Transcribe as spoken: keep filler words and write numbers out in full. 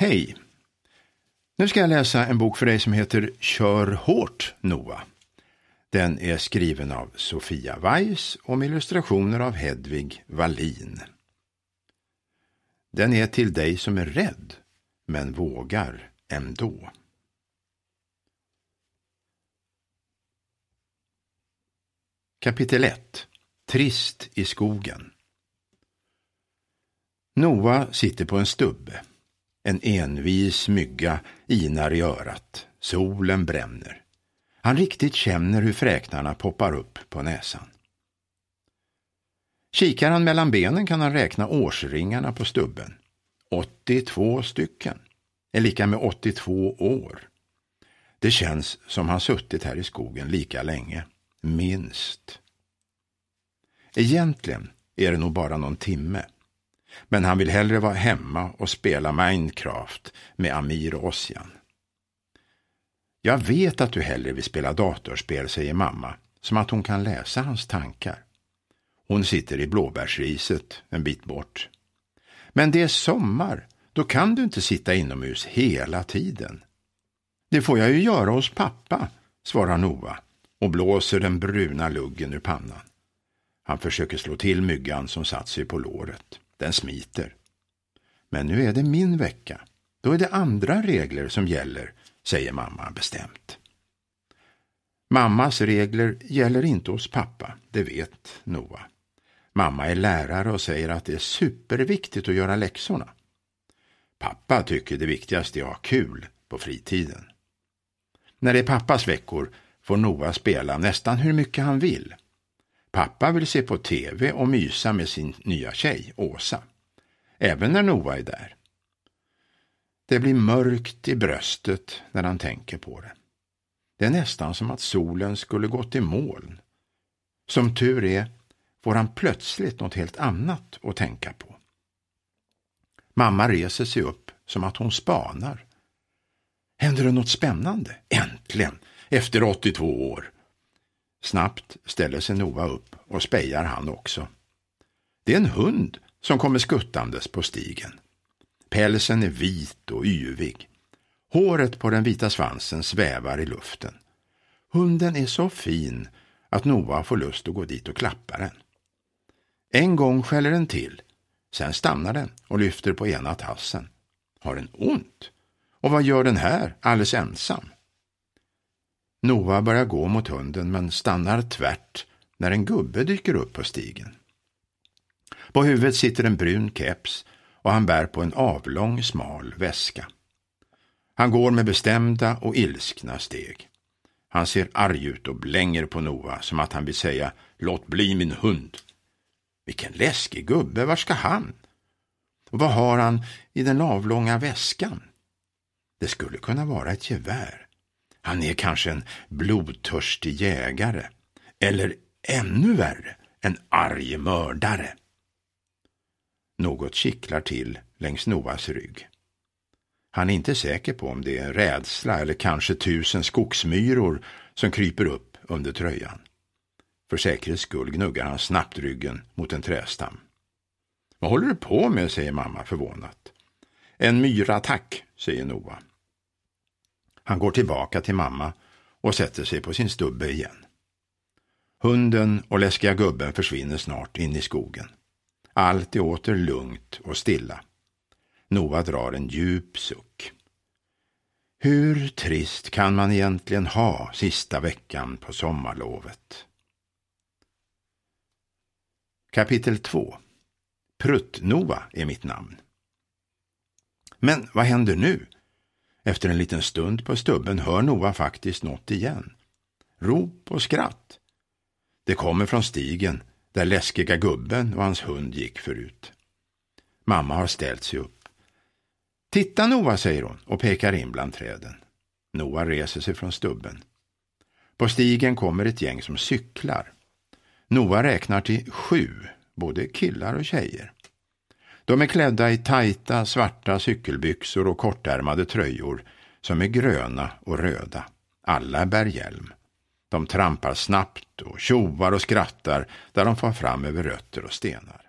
Hej! Nu ska jag läsa en bok för dig som heter Kör hårt, Noah. Den är skriven av Sofia Weiss och med illustrationer av Hedvig Wallin. Den är till dig som är rädd, men vågar ändå. Kapitel ett. Trist i skogen. Noah sitter på en stubbe. En envis mygga inar i örat. Solen bränner. Han riktigt känner hur fräknarna poppar upp på näsan. Kikar han mellan benen kan han räkna årsringarna på stubben. åttiotvå stycken. Är lika med åttiotvå år. Det känns som han suttit här i skogen lika länge. Minst. Egentligen är det nog bara någon timme. Men han vill hellre vara hemma och spela Minecraft med Amir och Ossian. Jag vet att du hellre vill spela datorspel, säger mamma, som att hon kan läsa hans tankar. Hon sitter i blåbärsriset en bit bort. Men det är sommar, då kan du inte sitta inomhus hela tiden. Det får jag ju göra hos pappa, svarar Noah och blåser den bruna luggen ur pannan. Han försöker slå till myggan som satt sig på låret. Den smiter. Men nu är det min vecka. Då är det andra regler som gäller, säger mamma bestämt. Mammas regler gäller inte hos pappa, det vet Noah. Mamma är lärare och säger att det är superviktigt att göra läxorna. Pappa tycker det viktigaste är att ha kul på fritiden. När det är pappas veckor får Noah spela nästan hur mycket han vill. Pappa vill se på tv och mysa med sin nya tjej, Åsa. Även när Noah är där. Det blir mörkt i bröstet när han tänker på det. Det är nästan som att solen skulle gått i moln. Som tur är får han plötsligt något helt annat att tänka på. Mamma reser sig upp som att hon spanar. Händer det något spännande? Äntligen, efter åttiotvå år. Snabbt ställer sig Noah upp och spejar han också. Det är en hund som kommer skuttandes på stigen. Pälsen är vit och yvig. Håret på den vita svansen svävar i luften. Hunden är så fin att Noah får lust att gå dit och klappa den. En gång skäller den till. Sen stannar den och lyfter på ena tassen. Har den ont? Och vad gör den här alldeles ensam? Noah börjar gå mot hunden men stannar tvärt när en gubbe dyker upp på stigen. På huvudet sitter en brun keps och han bär på en avlång smal väska. Han går med bestämda och ilskna steg. Han ser arg ut och blänger på Noah som att han vill säga låt bli min hund. Vilken läskig gubbe, var ska han? Och vad har han i den avlånga väskan? Det skulle kunna vara ett gevär. Han är kanske en blodtörstig jägare. Eller ännu värre, en arg mördare. Något kittlar till längs Noahs rygg. Han är inte säker på om det är rädsla eller kanske tusen skogsmyror som kryper upp under tröjan. För säkerhets skull gnuggar han snabbt ryggen mot en trästam. Vad håller du på med, säger mamma förvånat. En myrattack, säger Noah. Han går tillbaka till mamma och sätter sig på sin stubbe igen. Hunden och läskiga gubben försvinner snart in i skogen. Allt är åter lugnt och stilla. Noah drar en djup suck. Hur trist kan man egentligen ha sista veckan på sommarlovet? Kapitel två. Prutt-Noah är mitt namn. Men vad händer nu? Efter en liten stund på stubben hör Noah faktiskt något igen. Rop och skratt. Det kommer från stigen där läskiga gubben och hans hund gick förut. Mamma har ställt sig upp. Titta Noah, säger hon och pekar in bland träden. Noah reser sig från stubben. På stigen kommer ett gäng som cyklar. Noah räknar till sju, både killar och tjejer. De är klädda i tajta svarta cykelbyxor och kortärmade tröjor som är gröna och röda. Alla bär hjälm. De trampar snabbt och tjovar och skrattar där de far fram över rötter och stenar.